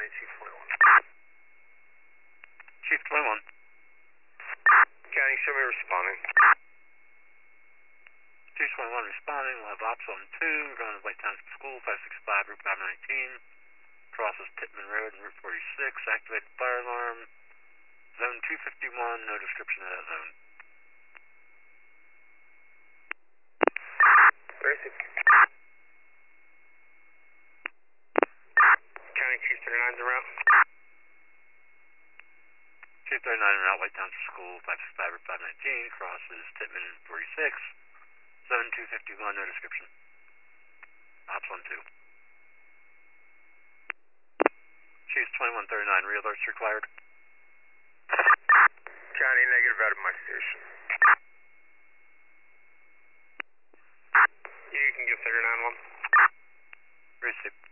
County Chief 21. Chief 21. County, show me responding. Chief 21 responding. We'll have ops on 2. We're going to White Township School, 565, Route 519. Crosses Tittman Road and Route 46. Activated fire alarm. Zone 251. No description of that zone. Gracie. County Chief 39's en route. Chief 39 en route, White Township School, 565 Route 519. Crosses Tittman 46. Zone 251. No description. Ops on 2. Chief 2139, re-alerts required. County, negative out of my station. You can give 39 one. Receive.